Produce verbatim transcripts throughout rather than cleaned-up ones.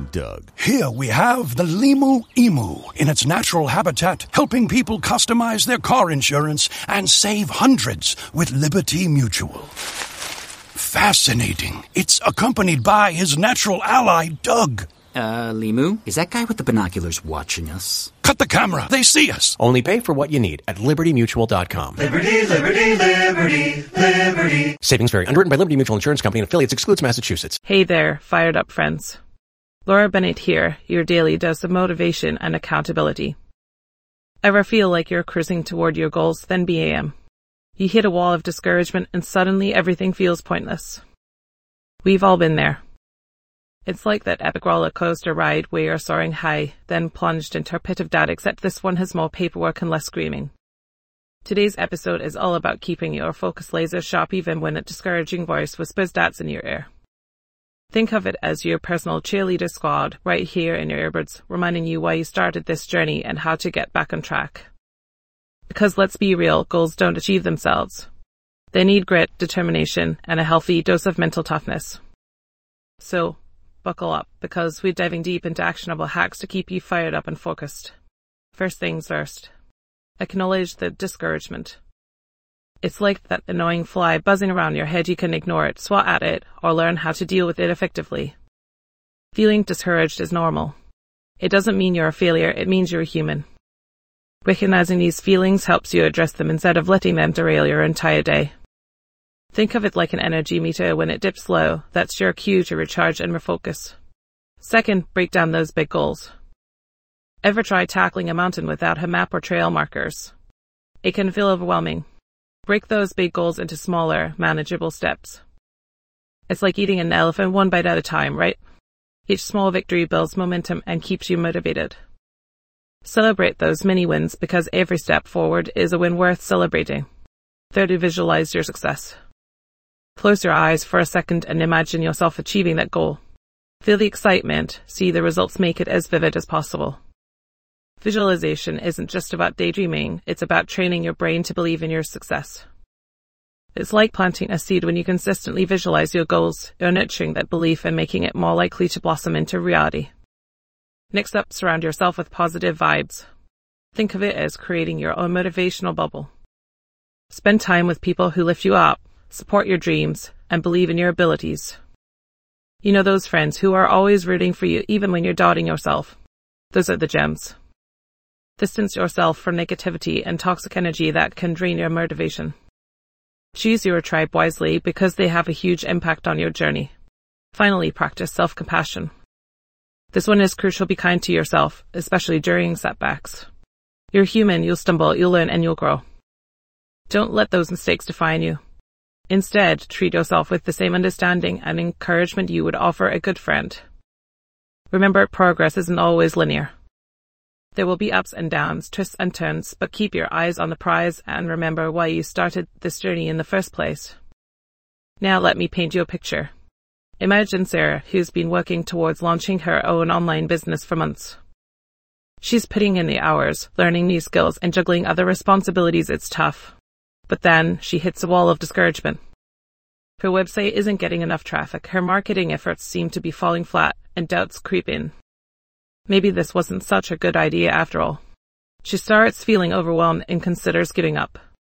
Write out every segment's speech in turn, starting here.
Doug. Here we have the Limu Emu in its natural habitat, helping people customize their car insurance and save hundreds with Liberty Mutual. Fascinating. It's accompanied by his natural ally, Doug. Uh, Limu? Is that guy with the binoculars watching us? Cut the camera. They see us. Only pay for what you need at liberty mutual dot com. Liberty, liberty, liberty, liberty. Savings vary. Underwritten by Liberty Mutual Insurance Company and affiliates. Excludes Massachusetts. Hey there, fired up friends. Laura Bennett here, your daily dose of motivation and accountability. Ever feel like you're cruising toward your goals, then B A M? You hit a wall of discouragement and suddenly everything feels pointless. We've all been there. It's like that epic roller coaster ride where you're soaring high, then plunged into a pit of doubt, except this one has more paperwork and less screaming. Today's episode is all about keeping your focus laser sharp even when a discouraging voice whispers doubts in your ear. Think of it as your personal cheerleader squad right here in your earbuds, reminding you why you started this journey and how to get back on track. Because let's be real, goals don't achieve themselves. They need grit, determination, and a healthy dose of mental toughness. So, buckle up, because we're diving deep into actionable hacks to keep you fired up and focused. First things first. Acknowledge the discouragement. It's like that annoying fly buzzing around your head. You can ignore it, swat at it, or learn how to deal with it effectively. Feeling discouraged is normal. It doesn't mean you're a failure, it means you're human. Recognizing these feelings helps you address them instead of letting them derail your entire day. Think of it like an energy meter. When it dips low, that's your cue to recharge and refocus. Second, break down those big goals. Ever try tackling a mountain without a map or trail markers? It can feel overwhelming. Break those big goals into smaller, manageable steps. It's like eating an elephant one bite at a time, right? Each small victory builds momentum and keeps you motivated. Celebrate those mini wins, because every step forward is a win worth celebrating. Thirdly, visualize your success. Close your eyes for a second and imagine yourself achieving that goal. Feel the excitement, see the results, make it as vivid as possible. Visualization isn't just about daydreaming, it's about training your brain to believe in your success. It's like planting a seed. When you consistently visualize your goals, you're nurturing that belief and making it more likely to blossom into reality. Next up, surround yourself with positive vibes. Think of it as creating your own motivational bubble. Spend time with people who lift you up, support your dreams, and believe in your abilities. You know those friends who are always rooting for you even when you're doubting yourself. Those are the gems. Distance yourself from negativity and toxic energy that can drain your motivation. Choose your tribe wisely, because they have a huge impact on your journey. Finally, practice self-compassion. This one is crucial. Be kind to yourself, especially during setbacks. You're human, you'll stumble, you'll learn, and you'll grow. Don't let those mistakes define you. Instead, treat yourself with the same understanding and encouragement you would offer a good friend. Remember, progress isn't always linear. There will be ups and downs, twists and turns, but keep your eyes on the prize and remember why you started this journey in the first place. Now let me paint you a picture. Imagine Sarah, who's been working towards launching her own online business for months. She's putting in the hours, learning new skills, and juggling other responsibilities. It's tough. But then she hits a wall of discouragement. Her website isn't getting enough traffic, her marketing efforts seem to be falling flat, and doubts creep in. Maybe this wasn't such a good idea after all. She starts feeling overwhelmed and considers giving up.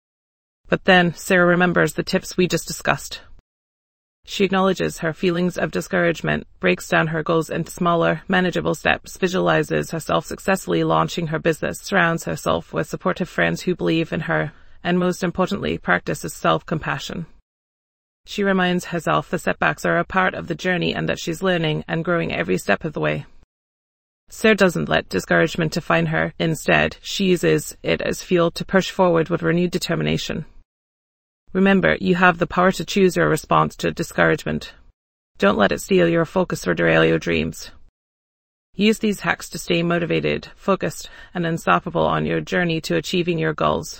But then Sarah remembers the tips we just discussed. She acknowledges her feelings of discouragement, breaks down her goals into smaller, manageable steps, visualizes herself successfully launching her business, surrounds herself with supportive friends who believe in her, and most importantly, practices self-compassion. She reminds herself the setbacks are a part of the journey and that she's learning and growing every step of the way. Sarah doesn't let discouragement define her. Instead, she uses it as fuel to push forward with renewed determination. Remember, you have the power to choose your response to discouragement. Don't let it steal your focus or derail your dreams. Use these hacks to stay motivated, focused, and unstoppable on your journey to achieving your goals.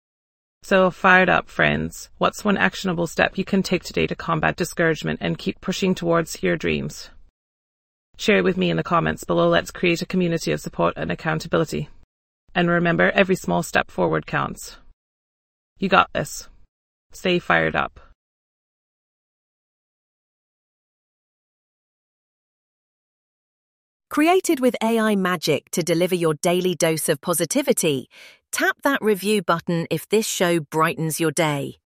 So, fired up, friends. What's one actionable step you can take today to combat discouragement and keep pushing towards your dreams? Share it with me in the comments below. Let's create a community of support and accountability. And remember, every small step forward counts. You got this. Stay fired up. Created with A I magic to deliver your daily dose of positivity, tap that review button if this show brightens your day.